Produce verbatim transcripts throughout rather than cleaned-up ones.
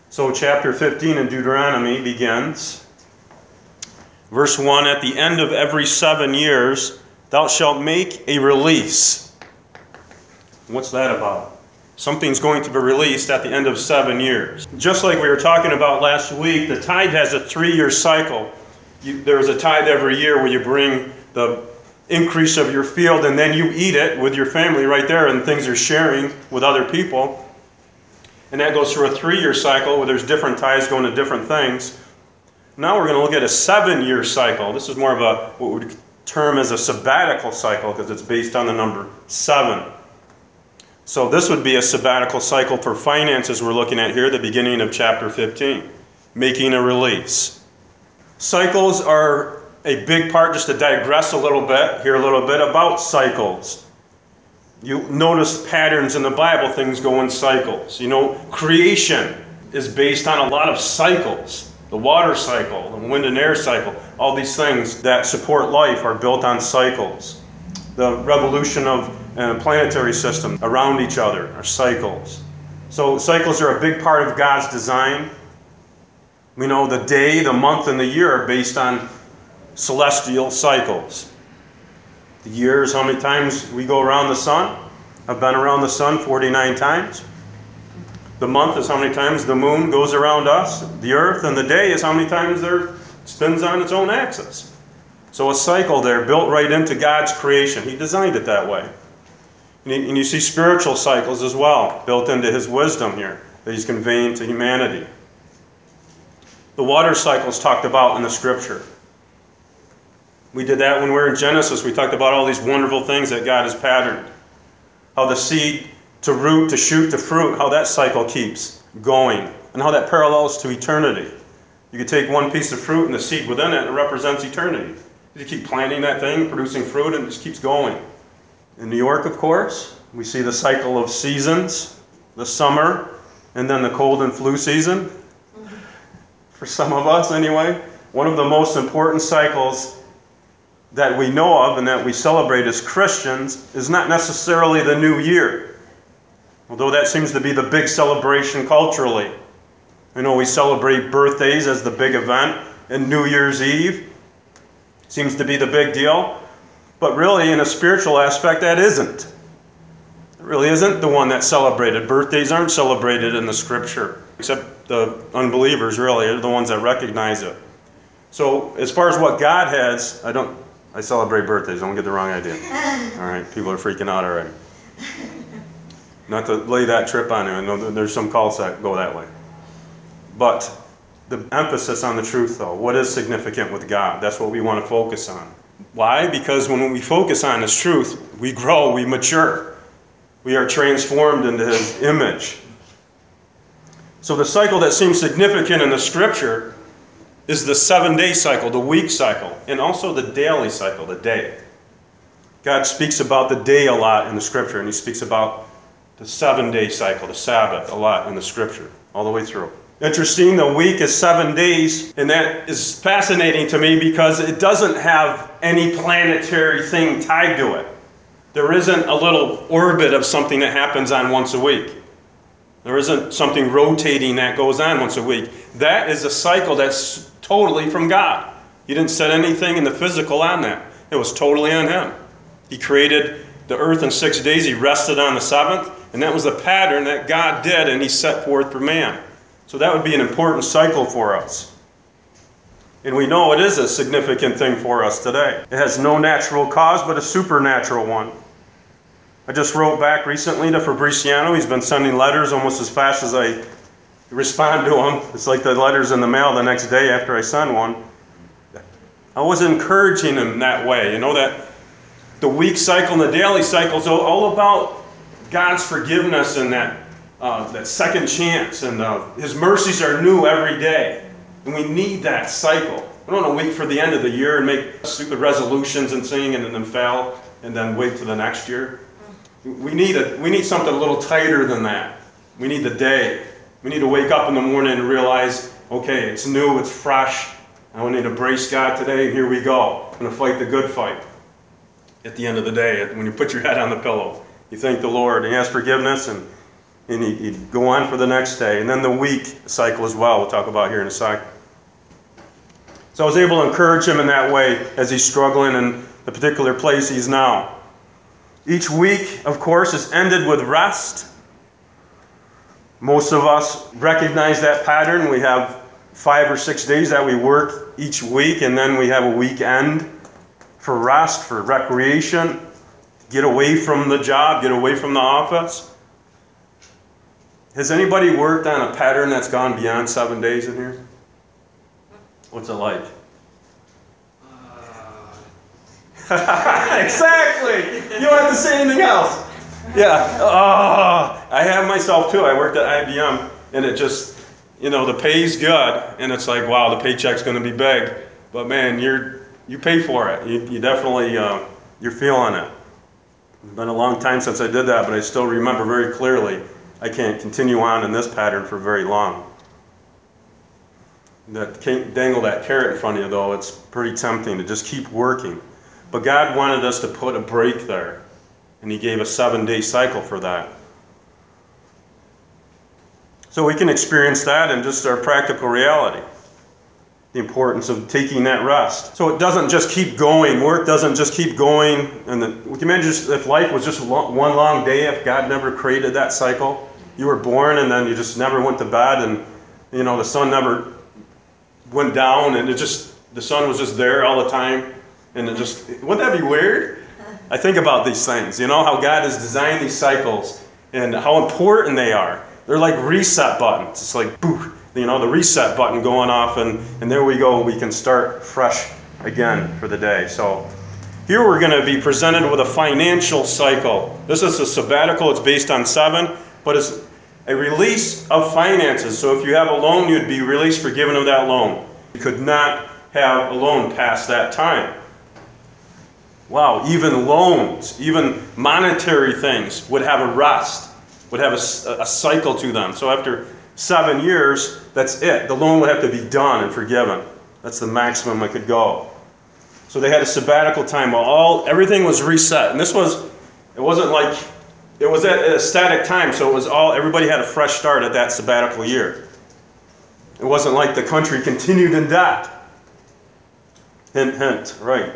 So chapter fifteen in Deuteronomy begins. Verse one, at the end of every seven years, thou shalt make a release. What's that about? Something's going to be released at the end of seven years. Just like we were talking about last week, the tithe has a three-year cycle. You, there's a tithe every year where you bring the increase of your field and then you eat it with your family right there, and things are sharing with other people. And that goes through a three-year cycle where there's different tithes going to different things. Now we're going to look at a seven-year cycle. This is more of a what we would term as a sabbatical cycle because it's based on the number seven. So this would be a sabbatical cycle for finances we're looking at here at the beginning of chapter fifteen, making a release. Cycles are a big part, just to digress a little bit, here a little bit about cycles. You notice patterns in the Bible, things go in cycles. You know, creation is based on a lot of cycles. The water cycle, the wind and air cycle, all these things that support life are built on cycles. The revolution of a planetary system around each other are cycles. So cycles are a big part of God's design. We know the day, the month, and the year are based on celestial cycles. The year is how many times we go around the sun. I've been around the sun forty-nine times. The month is how many times the moon goes around us, the earth, and the day is how many times the earth spins on its own axis. So a cycle there built right into God's creation. He designed it that way. And you see spiritual cycles as well, built into his wisdom here, that he's conveying to humanity. The water cycle is talked about in the scripture. We did that when we were in Genesis. We talked about all these wonderful things that God has patterned. How the seed to root, to shoot, to fruit, how that cycle keeps going, and how that parallels to eternity. You could take one piece of fruit and the seed within it, and it represents eternity. You keep planting that thing, producing fruit, and it just keeps going. In New York, of course, we see the cycle of seasons, the summer, and then the cold and flu season. For some of us, anyway. One of the most important cycles that we know of and that we celebrate as Christians is not necessarily the new year, although that seems to be the big celebration culturally. I know we celebrate birthdays as the big event, and New Year's Eve seems to be the big deal, but really in a spiritual aspect that isn't. It really isn't the one that's celebrated. Birthdays aren't celebrated in the scripture, except the unbelievers really are the ones that recognize it. So as far as what God has, I don't I celebrate birthdays, don't get the wrong idea. All right, people are freaking out already. Not to lay that trip on you, I know there's some cults that go that way. But the emphasis on the truth, though, what is significant with God? That's what we want to focus on. Why? Because when we focus on His truth, we grow, we mature. We are transformed into His image. So the cycle that seems significant in the Scripture is the seven-day cycle, the week cycle, and also the daily cycle, the day. God speaks about the day a lot in the Scripture, and He speaks about the seven-day cycle, the Sabbath, a lot in the Scripture, all the way through. Interesting, the week is seven days, and that is fascinating to me because it doesn't have any planetary thing tied to it. There isn't a little orbit of something that happens on once a week. There isn't something rotating that goes on once a week. That is a cycle that's totally from God. He didn't set anything in the physical on that. It was totally on Him. He created the earth in six days. He rested on the seventh, and that was the pattern that God did, and He set forth for man. So that would be an important cycle for us. And we know it is a significant thing for us today. It has no natural cause, but a supernatural one. I just wrote back recently to Fabriciano. He's been sending letters almost as fast as I respond to them. It's like the letters in the mail the next day after I send one. I was encouraging him that way. You know, that the week cycle and the daily cycle is all about God's forgiveness and that uh, that second chance. And uh, His mercies are new every day. And we need that cycle. We don't want to wait for the end of the year and make stupid resolutions and sing and then fail and then wait till the next year. We need a, we need something a little tighter than that. We need the day. We need to wake up in the morning and realize, okay, it's new, it's fresh. I need to embrace God today, and here we go. I'm going to fight the good fight. At the end of the day, when you put your head on the pillow, you thank the Lord and you ask forgiveness, and and he'd, he'd go on for the next day. And then the week cycle as well, we'll talk about here in a second. So I was able to encourage him in that way as he's struggling in the particular place he's now. Each week, of course, is ended with rest. Most of us recognize that pattern. We have five or six days that we work each week, and then we have a weekend for rest, for recreation, get away from the job, get away from the office. Has anybody worked on a pattern that's gone beyond seven days in here? What's it like? Uh... exactly! You don't have to say anything else. Yeah. Oh, I have myself too. I worked at I B M, and it just, you know, the pay's good, and it's like, wow, the paycheck's going to be big. But man, you're you pay for it. You, you definitely, uh, you're feeling it. It's been a long time since I did that, but I still remember very clearly I can't continue on in this pattern for very long. That can't dangle that carrot in front of you, though. It's pretty tempting to just keep working. But God wanted us to put a break there, and He gave a seven-day cycle for that. So we can experience that in just our practical reality. The importance of taking that rest. So it doesn't just keep going. Work doesn't just keep going. And the, would you imagine just if life was just one long day, if God never created that cycle? You were born and then you just never went to bed, and you know the sun never went down, and it just the sun was just there all the time, and it just wouldn't that be weird? I think about these things. You know how God has designed these cycles and how important they are. They're like reset buttons. It's like boo. You know, the reset button going off, and, and there we go. We can start fresh again for the day. So here we're going to be presented with a financial cycle. This is a sabbatical. It's based on seven, but it's a release of finances. So if you have a loan, you'd be released forgiven of that loan. You could not have a loan past that time. Wow, even loans, even monetary things would have a rest, would have a, a cycle to them. So after seven years, that's it. The loan would have to be done and forgiven. That's the maximum it could go. So they had a sabbatical time while all everything was reset. And this was, it wasn't like, it was at a static time, so it was all, everybody had a fresh start at that sabbatical year. It wasn't like the country continued in debt. Hint, hint, right.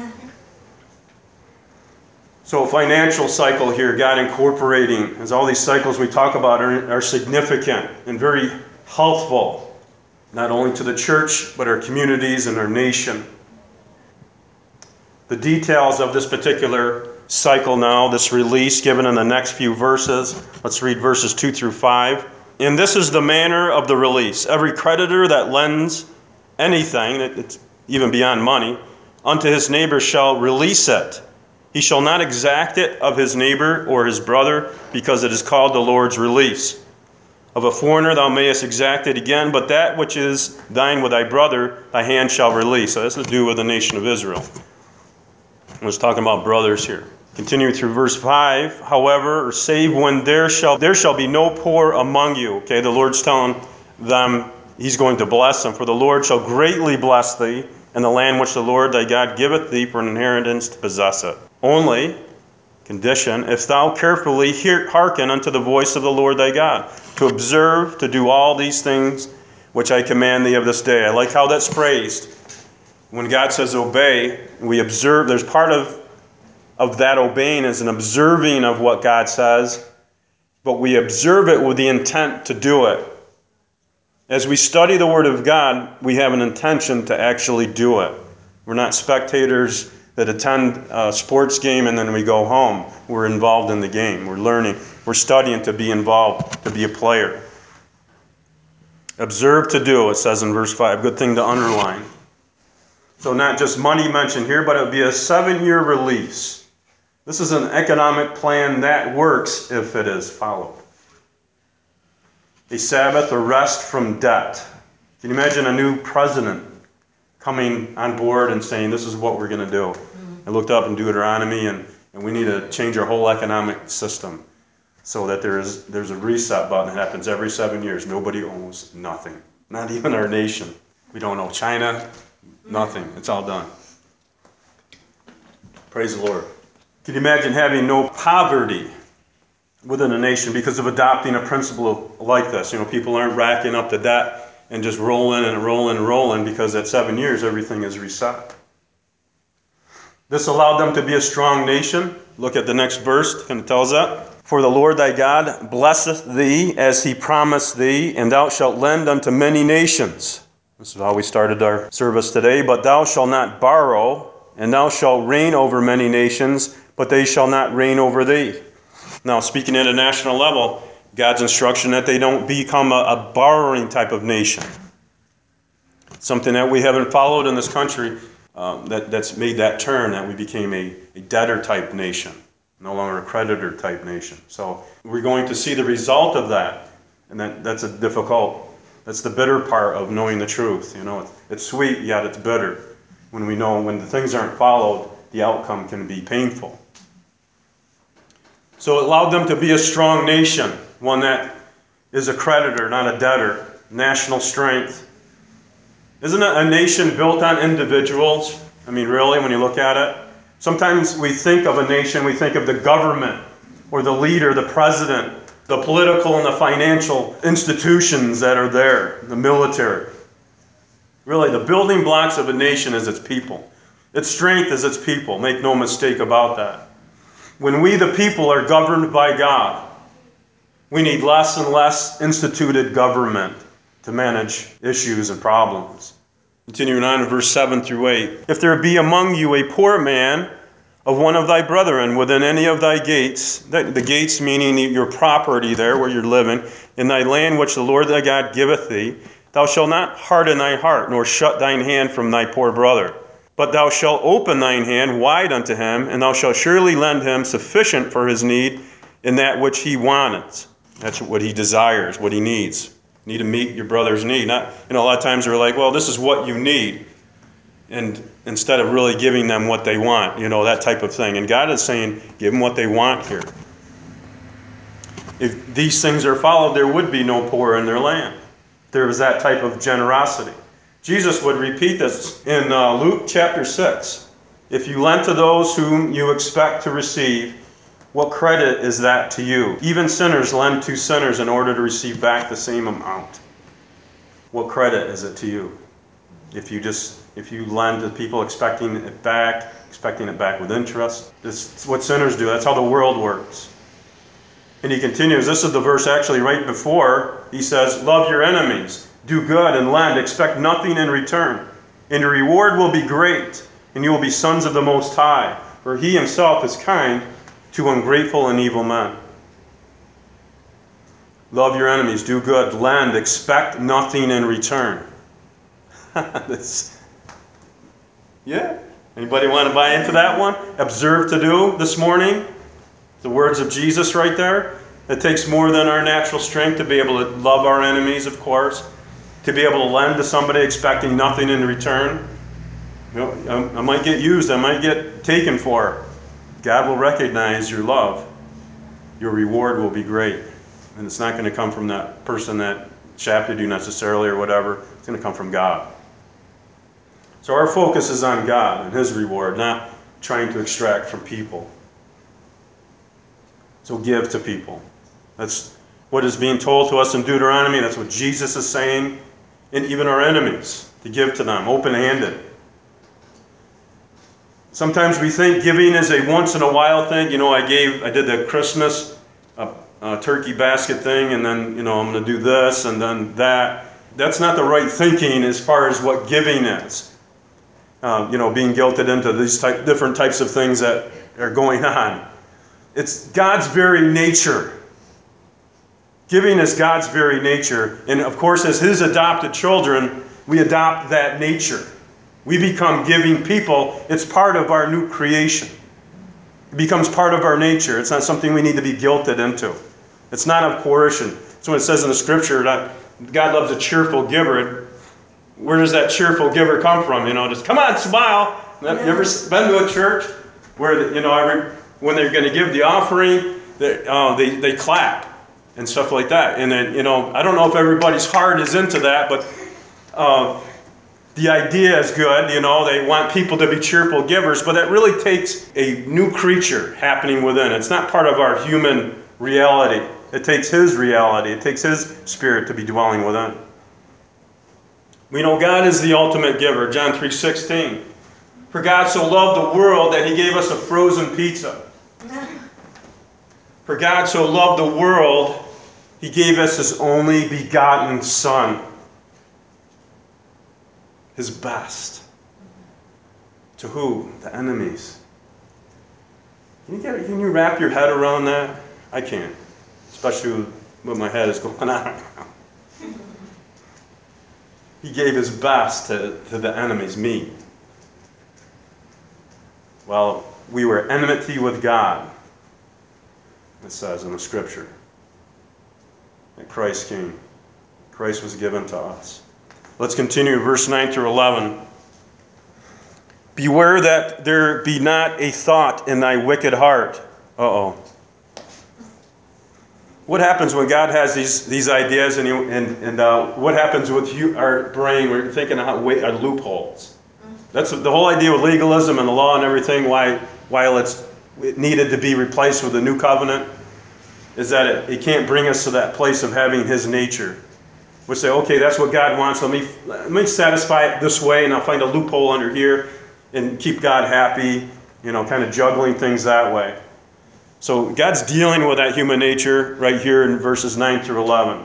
So a financial cycle here, God incorporating, as all these cycles we talk about are, are significant and very healthful, not only to the church, but our communities and our nation. The details of this particular cycle now, this release given in the next few verses. Let's read verses two through five. And this is the manner of the release. Every creditor that lends anything, it's even beyond money, unto his neighbor shall release it. He shall not exact it of his neighbor or his brother, because it is called the Lord's release. Of a foreigner thou mayest exact it again, but that which is thine with thy brother, thy hand shall release. So this has to do with the nation of Israel. I was talking about brothers here. Continue through verse five. However, or save when there shall there shall be no poor among you. Okay, the Lord's telling them He's going to bless them. For the Lord shall greatly bless thee, and the land which the Lord thy God giveth thee for an inheritance to possess it. Only, condition, if thou carefully hear, hearken unto the voice of the Lord thy God, to observe, to do all these things which I command thee of this day. I like how that's phrased. When God says obey, we observe. There's part of, of that obeying is an observing of what God says, but we observe it with the intent to do it. As we study the Word of God, we have an intention to actually do it. We're not spectators that attend a sports game and then we go home. We're involved in the game. We're learning. We're studying to be involved, to be a player. Observe to do, it says in verse five. Good thing to underline. So not just money mentioned here, but it would be a seven-year release. This is an economic plan that works if it is followed. A Sabbath, a rest from debt. Can you imagine a new president coming on board and saying, this is what we're going to do? I looked up in Deuteronomy, and, and we need to change our whole economic system so that there is there's a reset button that happens every seven years. Nobody owes nothing. Not even our nation. We don't owe China, nothing. It's all done. Praise the Lord. Can you imagine having no poverty? within a nation because of adopting a principle like this. You know, people aren't racking up the debt and just rolling and rolling and rolling because at seven years everything is reset. This allowed them to be a strong nation. Look at the next verse, and it tells that. For the Lord thy God blesseth thee as he promised thee, and thou shalt lend unto many nations. This is how we started our service today. But thou shalt not borrow, and thou shalt reign over many nations, but they shall not reign over thee. Now, speaking at a national level, God's instruction that they don't become a, a borrowing type of nation. Something that we haven't followed in this country, um, that, that's made that turn, that we became a, a debtor type nation, no longer a creditor type nation. So we're going to see the result of that, and that, that's a difficult, that's the bitter part of knowing the truth. You know, it's, it's sweet, yet it's bitter. When we know when the things aren't followed, the outcome can be painful. So it allowed them to be a strong nation, one that is a creditor, not a debtor. National strength. Isn't it a nation built on individuals? I mean, really, when you look at it? Sometimes we think of a nation, we think of the government, or the leader, the president, the political and the financial institutions that are there, the military. Really, the building blocks of a nation is its people. Its strength is its people. Make no mistake about that. When we, the people, are governed by God, we need less and less instituted government to manage issues and problems. Continuing on in verse seven through eight. If there be among you a poor man of one of thy brethren within any of thy gates, the gates meaning your property there where you're living, in thy land which the Lord thy God giveth thee, thou shalt not harden thy heart, nor shut thine hand from thy poor brother. But thou shalt open thine hand wide unto him, and thou shalt surely lend him sufficient for his need in that which he wanteth. That's what he desires, what he needs. You need to meet your brother's need. Not, you know, a lot of times we're like, well, this is what you need. And instead of really giving them what they want, you know, that type of thing. And God is saying, give them what they want here. If these things are followed, there would be no poor in their land. There was that type of generosity. Jesus would repeat this in uh, Luke chapter six. If you lend to those whom you expect to receive, what credit is that to you? Even sinners lend to sinners in order to receive back the same amount. What credit is it to you? If you just if you lend to people expecting it back, expecting it back with interest, this is what sinners do. That's how the world works. And he continues. This is the verse actually right before. He says, love your enemies. Do good and lend. Expect nothing in return. And your reward will be great, and you will be sons of the Most High. For he himself is kind to ungrateful and evil men. Love your enemies. Do good. Lend. Expect nothing in return. That's, yeah. Anybody want to buy into that one? Observe to do this morning. The words of Jesus right there. It takes more than our natural strength to be able to love our enemies, of course. To be able to lend to somebody expecting nothing in return. You know, I, I might get used. I might get taken for. God will recognize your love. Your reward will be great. And it's not going to come from that person that shafted you necessarily or whatever. It's going to come from God. So our focus is on God and his reward, not trying to extract from people. So give to people. That's what is being told to us in Deuteronomy. That's what Jesus is saying. And even our enemies, to give to them, open-handed. Sometimes we think giving is a once-in-a-while thing. You know, I gave, I did the Christmas uh, uh, turkey basket thing, and then, you know, I'm going to do this and then that. That's not the right thinking as far as what giving is. Uh, you know, being guilted into these type, different types of things that are going on. It's God's very nature. Giving is God's very nature. And of course, as his adopted children, we adopt that nature. We become giving people. It's part of our new creation. It becomes part of our nature. It's not something we need to be guilted into. It's not of coercion. That's what it says in the scripture, that God loves a cheerful giver. Where does that cheerful giver come from? You know, just come on, smile. You ever been to a church where, you know, every, when they're going to give the offering, they, uh, they, they clap and stuff like that. And then, you know, I don't know if everybody's heart is into that, but uh, the idea is good. You know, they want people to be cheerful givers, but that really takes a new creature happening within. It's not part of our human reality. It takes his reality. It takes his spirit to be dwelling within. We know God is the ultimate giver. John three sixteen. For God so loved the world that he gave us a frozen pizza. For God so loved the world, he gave us his only begotten Son. His best. To who? The enemies. Can you, get, can you wrap your head around that? I can't. Especially when my head is going on right now. He gave his best to, to the enemies, me. Well, we were enmity with God, it says in the scripture. And Christ came. Christ was given to us. Let's continue verse nine through eleven. Beware that there be not a thought in thy wicked heart. Uh-oh. What happens when God has these, these ideas, and, he, and, and uh, what happens with you, our brain? We're thinking of uh, loopholes. That's the whole idea with legalism and the law and everything, why, while it's, it needed to be replaced with a new covenant, is that it, it can't bring us to that place of having his nature. We say, okay, that's what God wants. Let me, let me satisfy it this way, and I'll find a loophole under here and keep God happy, you know, kind of juggling things that way. So God's dealing with that human nature right here in verses nine through eleven.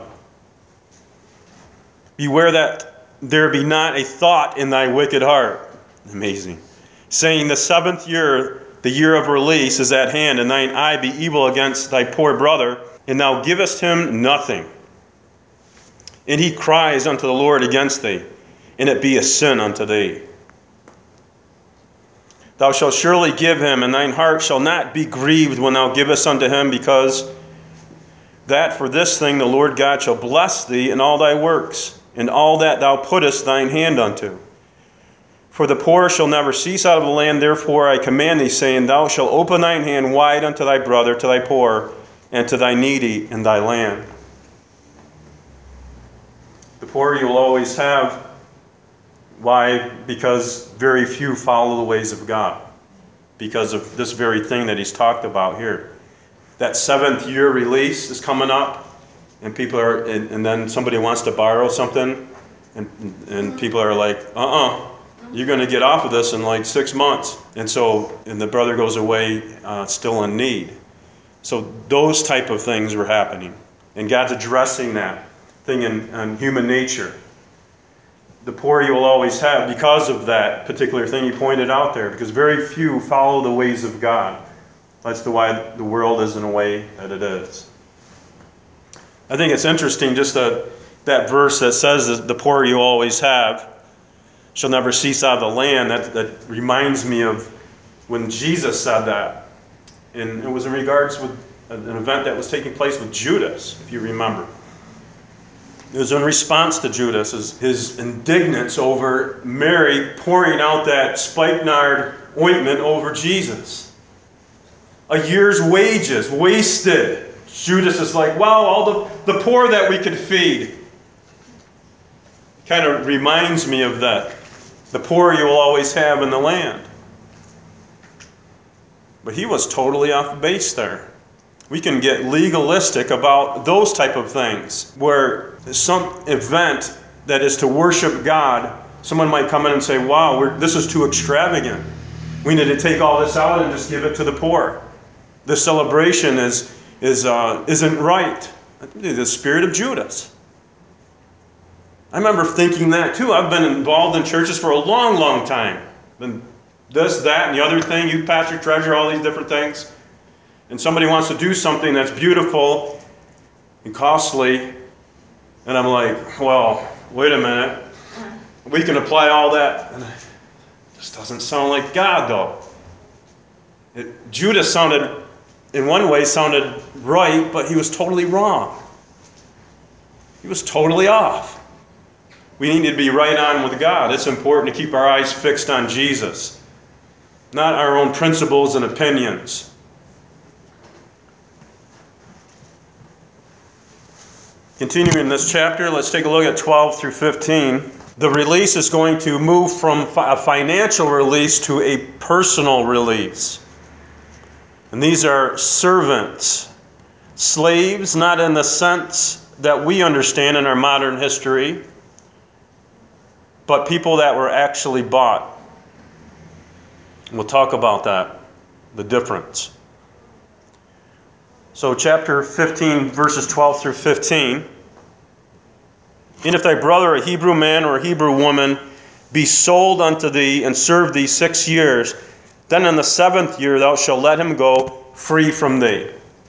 Beware that there be not a thought in thy wicked heart. Amazing. Saying, the seventh year, the year of release, is at hand, and thine eye be evil against thy poor brother, and thou givest him nothing. And he cries unto the Lord against thee, and it be a sin unto thee. Thou shalt surely give him, and thine heart shall not be grieved when thou givest unto him, because that for this thing the Lord God shall bless thee in all thy works, and all that thou puttest thine hand unto. For the poor shall never cease out of the land, therefore I command thee, saying, thou shalt open thine hand wide unto thy brother, to thy poor, and to thy needy in thy land. The poor you will always have. Why? Because very few follow the ways of God. Because of this very thing that he's talked about here. That seventh year release is coming up, and people are, and, and then somebody wants to borrow something, and and people are like, uh-uh, you're going to get off of this in like six months. And so, and the brother goes away uh, still in need. So those type of things were happening. And God's addressing that thing in, in human nature. The poor you will always have because of that particular thing you pointed out there, because very few follow the ways of God. That's the why the world is in the way that it is. I think it's interesting, just the, that verse that says that the poor you always have shall never cease out of the land. That, that reminds me of when Jesus said that. And it was in regards with an event that was taking place with Judas, if you remember. It was in response to Judas, his, his indignance over Mary pouring out that spikenard ointment over Jesus. A year's wages wasted. Judas is like, wow, all the, the poor that we could feed. Kind of reminds me of that. The poor you will always have in the land. But he was totally off base there. We can get legalistic about those type of things, where some event that is to worship God, someone might come in and say, wow, we're, this is too extravagant. We need to take all this out and just give it to the poor. The celebration is, is, uh, isn't right. The spirit of Judas. I remember thinking that too. I've been involved in churches for a long, long time. Been this, that, and the other thing, youth pastor, treasurer, all these different things. And somebody wants to do something that's beautiful and costly, and I'm like, well, wait a minute. We can apply all that. And this doesn't sound like God, though. It, Judas sounded, in one way, sounded right, but he was totally wrong. He was totally off. We need to be right on with God. It's important to keep our eyes fixed on Jesus, not our own principles and opinions. Continuing this chapter, let's take a look at twelve through fifteen. The release is going to move from a financial release to a personal release. And these are servants Slaves, not in the sense that we understand in our modern history, but people that were actually bought. We'll talk about that, the difference. So chapter fifteen, verses twelve through fifteen. And if thy brother, a Hebrew man or a Hebrew woman, be sold unto thee and serve thee six years, then in the seventh year thou shalt let him go free from thee.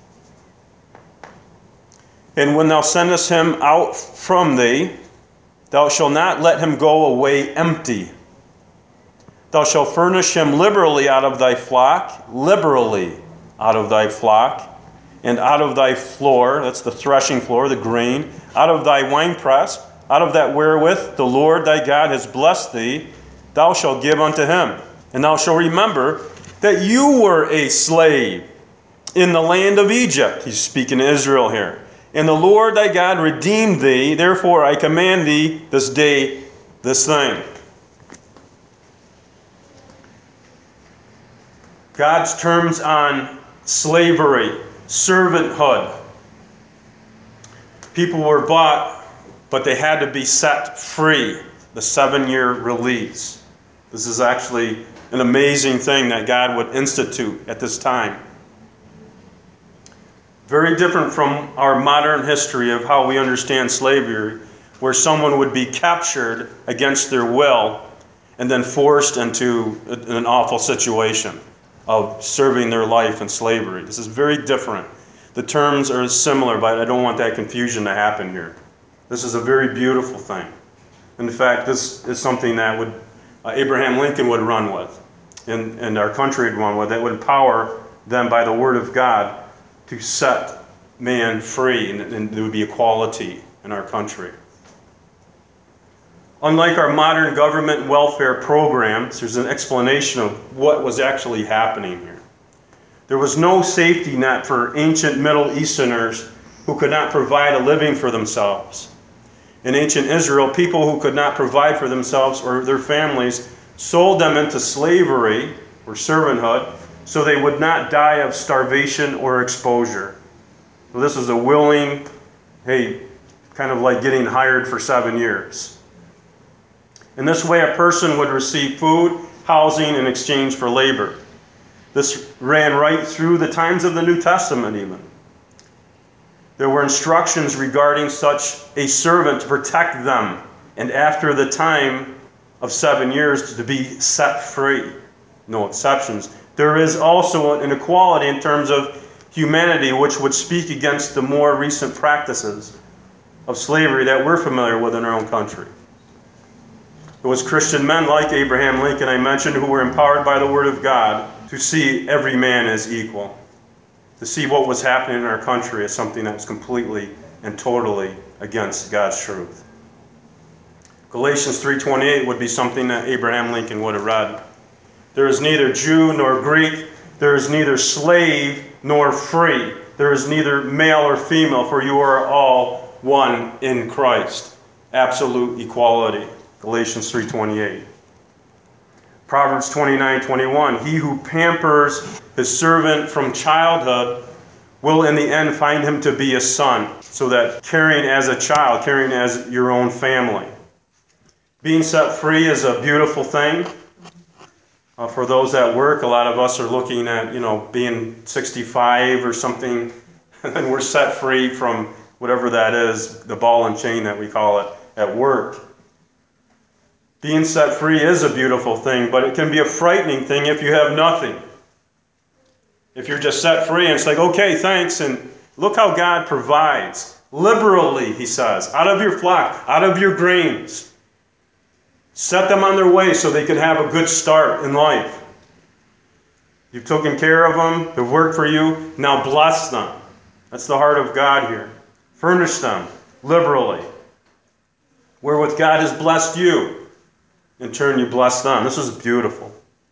And when thou sendest him out from thee, thou shalt not let him go away empty. Thou shalt furnish him liberally out of thy flock, liberally out of thy flock, and out of thy floor, that's the threshing floor, the grain, out of thy winepress, out of that wherewith the Lord thy God has blessed thee, thou shalt give unto him. And thou shalt remember that you were a slave in the land of Egypt. He's speaking to Israel here. And the Lord thy God redeemed thee, therefore I command thee this day this thing. God's terms on slavery, servanthood. People were bought, but they had to be set free. The seven-year release. This is actually an amazing thing that God would institute at this time. Very different from our modern history of how we understand slavery, where someone would be captured against their will and then forced into an awful situation of serving their life in slavery. This is very different. The terms are similar, but I don't want that confusion to happen here. This is a very beautiful thing. In fact, this is something that would uh, Abraham Lincoln would run with, and, and our country would run with. That would empower them by the Word of God to set man free, and, and there would be equality in our country. Unlike our modern government welfare programs, there's an explanation of what was actually happening here. There was no safety net for ancient Middle Easterners who could not provide a living for themselves. In ancient Israel, people who could not provide for themselves or their families sold them into slavery or servanthood so they would not die of starvation or exposure. So this was a willing, hey, kind of like getting hired for seven years. In this way, a person would receive food, housing in exchange for labor. This ran right through the times of the New Testament even. There were instructions regarding such a servant to protect them, and after the time of seven years to be set free. No exceptions. There is also an equality in terms of humanity, which would speak against the more recent practices of slavery that we're familiar with in our own country. It was Christian men like Abraham Lincoln, I mentioned, who were empowered by the Word of God to see every man as equal, to see what was happening in our country as something that was completely and totally against God's truth. Galatians three twenty-eight would be something that Abraham Lincoln would have read. There is neither Jew nor Greek, there is neither slave nor free, there is neither male or female, for you are all one in Christ. Absolute equality. Galatians three twenty-eight. Proverbs twenty-nine twenty-one. He who pampers his servant from childhood will in the end find him to be a son. So that caring as a child, caring as your own family. Being set free is a beautiful thing. Uh, for those that work, a lot of us are looking at, you know, being sixty-five or something, and then we're set free from whatever that is, the ball and chain that we call it at work. Being set free is a beautiful thing, but it can be a frightening thing if you have nothing. If you're just set free and it's like, okay, thanks, and look how God provides. Liberally, he says, out of your flock, out of your grains. Set them on their way so they can have a good start in life. You've taken care of them, they've worked for you, now bless them. That's the heart of God here. Furnish them liberally. Wherewith God has blessed you, in turn you bless them. This is beautiful.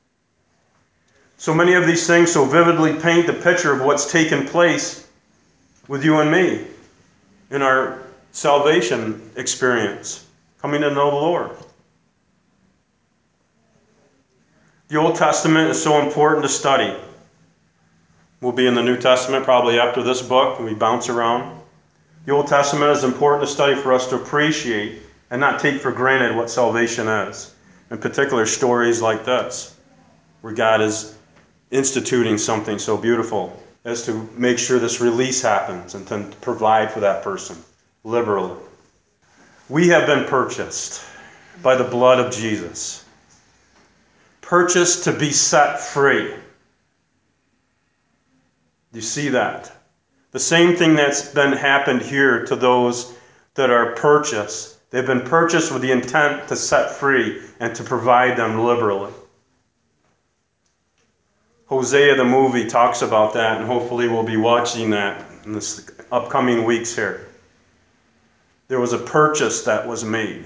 So many of these things so vividly paint the picture of what's taken place with you and me in our salvation experience, coming to know the Lord. The Old Testament is so important to study. We'll be in the New Testament probably after this book, and we bounce around. The Old Testament is important to study for us to appreciate and not take for granted what salvation is. In particular, stories like this, where God is instituting something so beautiful as to make sure this release happens and to provide for that person liberally. We have been purchased by the blood of Jesus. Purchased to be set free. You see that? The same thing that's been happened here to those that are purchased. They've been purchased with the intent to set free and to provide them liberally. Hosea the movie talks about that, and hopefully we'll be watching that in the upcoming weeks here. There was a purchase that was made.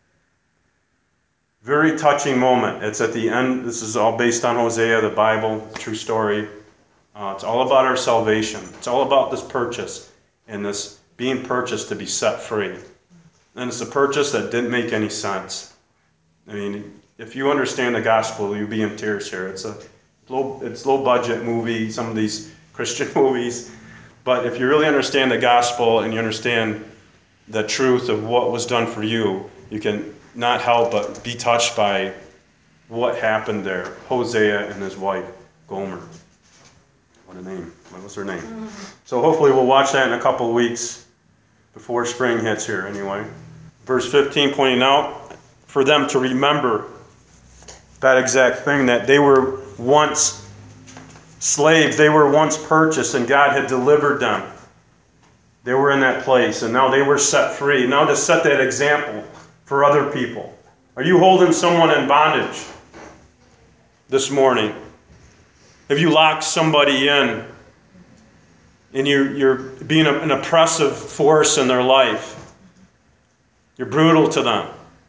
Very touching moment. It's at the end. This is all based on Hosea, the Bible, true story. Uh, it's all about our salvation. It's all about this purchase and this being purchased to be set free. And it's a purchase that didn't make any sense. I mean, if you understand the gospel, you'll be in tears here. It's a low, it's low budget movie, some of these Christian movies. But if you really understand the gospel and you understand the truth of what was done for you, you can not help but be touched by what happened there. Hosea and his wife, Gomer. What a name. What was her name? Mm-hmm. So hopefully we'll watch that in a couple of weeks before spring hits here anyway. Verse fifteen pointing out for them to remember that exact thing, that they were once slaves, they were once purchased, and God had delivered them. They were in that place, and now they were set free. Now to set that example for other people. Are you holding someone in bondage this morning? Have you locked somebody in and you're, you're being a, an oppressive force in their life? You're brutal to them.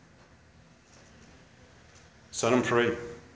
Set them free.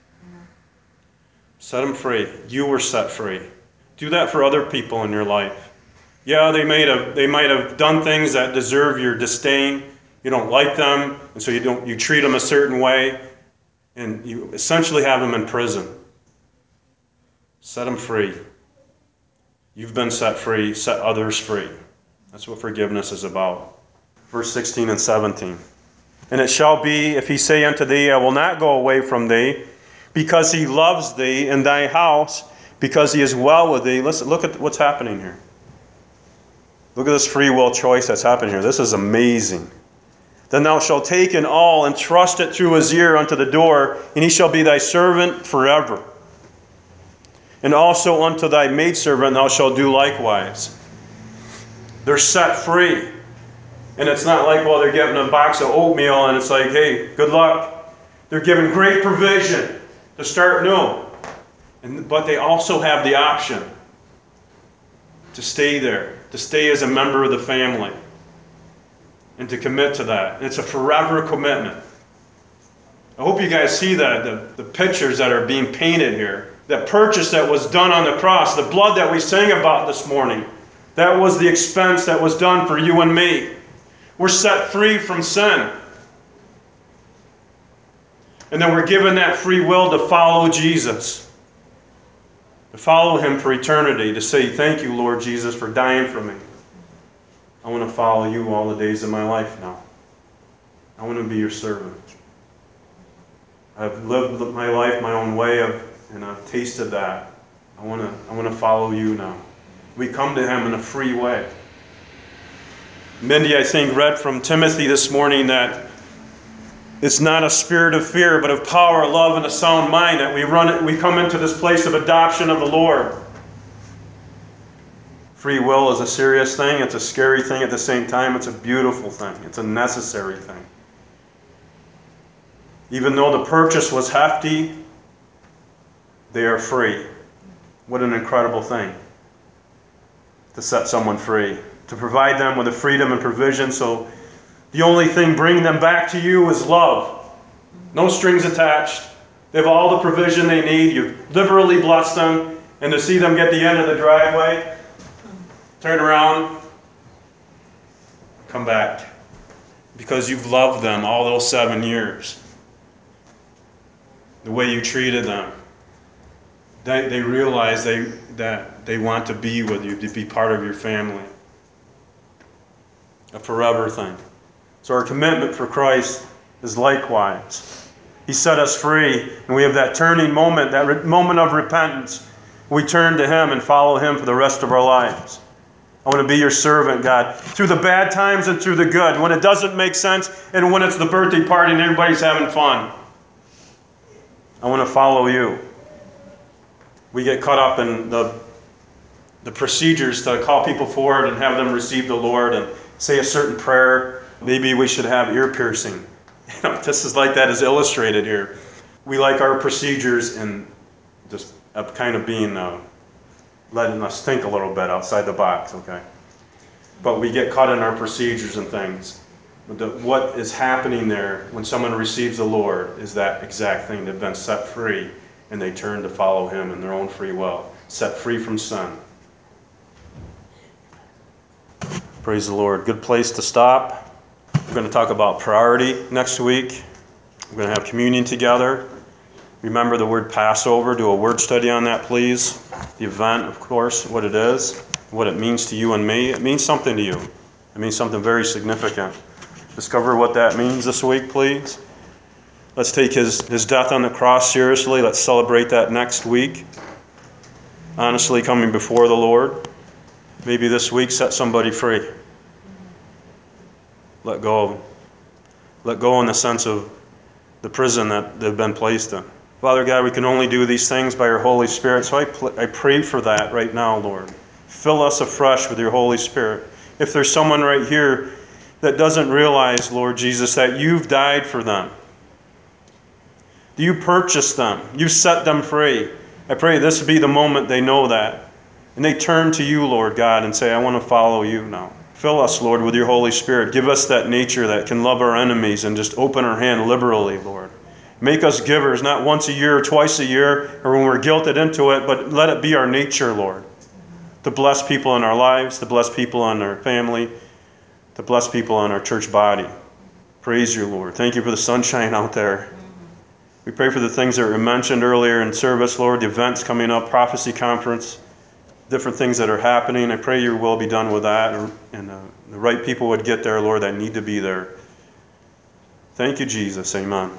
Set them free. You were set free. Do that for other people in your life. Yeah, they might have they might have done things that deserve your disdain. You don't like them, and so you don't you treat them a certain way, and you essentially have them in prison. Set them free. You've been set free. Set others free. That's what forgiveness is about. Verse sixteen and seventeen. And it shall be, if he say unto thee, I will not go away from thee, because he loves thee in thy house, because he is well with thee. Listen, look at what's happening here. Look at this free will choice that's happening here. This is amazing. Then thou shalt take in all and thrust it through his ear unto the door, and he shall be thy servant forever. And also unto thy maidservant thou shalt do likewise. They're set free. And it's not like, well, they're getting a box of oatmeal and it's like, hey, good luck. They're given great provision to start new. And, but they also have the option to stay there, to stay as a member of the family, and to commit to that. It's a forever commitment. I hope you guys see that, the, the pictures that are being painted here. That purchase that was done on the cross, the blood that we sang about this morning, that was the expense that was done for you and me. We're set free from sin. And then we're given that free will to follow Jesus. To follow him for eternity. To say, thank you, Lord Jesus, for dying for me. I want to follow you all the days of my life now. I want to be your servant. I've lived my life my own way, of, and I've tasted that. I want to, I want to follow you now. We come to him in a free way. Mindy, I think, read from Timothy this morning that it's not a spirit of fear, but of power, love, and a sound mind that we run it, we come into this place of adoption of the Lord. Free will is a serious thing. It's a scary thing at the same time. It's a beautiful thing. It's a necessary thing. Even though the purchase was hefty, they are free. What an incredible thing to set someone free. To provide them with the freedom and provision, so the only thing bringing them back to you is love. No strings attached. They have all the provision they need. You've liberally blessed them. And to see them get the end of the driveway, turn around, come back. Because you've loved them all those seven years. The way you treated them. They, they realize they, that they want to be with you, to be part of your family. A forever thing. So our commitment for Christ is likewise. He set us free, and we have that turning moment, that re- moment of repentance. We turn to Him and follow Him for the rest of our lives. I want to be your servant, God, through the bad times and through the good, when it doesn't make sense and when it's the birthday party and everybody's having fun. I want to follow you. We get caught up in the, the procedures to call people forward and have them receive the Lord and say a certain prayer. Maybe we should have ear piercing. You know, this is like that is illustrated here. We like our procedures and just uh, kind of being... Uh, letting us think a little bit outside the box, okay? But we get caught in our procedures and things. The, what is happening there when someone receives the Lord is that exact thing. They've been set free, and they turn to follow Him in their own free will, set free from sin. Praise the Lord. Good place to stop. We're going to talk about priority next week. We're going to have communion together. Remember the word Passover. Do a word study on that, please. The event, of course, what it is, what it means to you and me. It means something to you. It means something very significant. Discover what that means this week, please. Let's take his, his death on the cross seriously. Let's celebrate that next week. Honestly, coming before the Lord. Maybe this week set somebody free. Let go. Let go in the sense of the prison that they've been placed in. Father God, we can only do these things by your Holy Spirit, so I, pl- I pray for that right now, Lord. Fill us afresh with your Holy Spirit. If there's someone right here that doesn't realize, Lord Jesus, that you've died for them, you purchased them, you set them free, I pray this be the moment they know that, and they turn to you, Lord God, and say, I want to follow you now. Fill us, Lord, with your Holy Spirit. Give us that nature that can love our enemies and just open our hand liberally, Lord. Make us givers, not once a year or twice a year, or when we're guilted into it, but let it be our nature, Lord, to bless people in our lives, to bless people in our family, to bless people in our church body. Praise you, Lord. Thank you for the sunshine out there. We pray for the things that were mentioned earlier in service, Lord, the events coming up, prophecy conference, different things that are happening. I pray your will be done with that, and uh, the right people would get there, Lord, that need to be there. Thank you, Jesus. Amen.